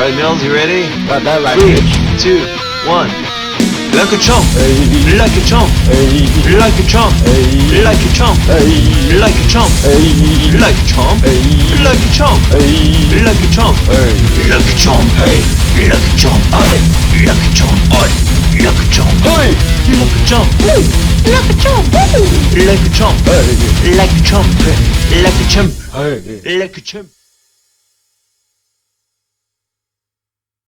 Alright, Mills, you ready? Got that right, 3, bitch. 2, 1. Like a chump, Hey. like a chump, Hey. like a chump, Hey. like a chump, Hey. like a chump, Hey. like a chump, Hey. like a chump, Hey. like a chump, Hey. like a chump, hey, like a chump, hey, like a chump, hey, like a chump, Hey. like a chump, like a chump, like a chump, Hey. like a chump, like a chump, Hey. like a chump.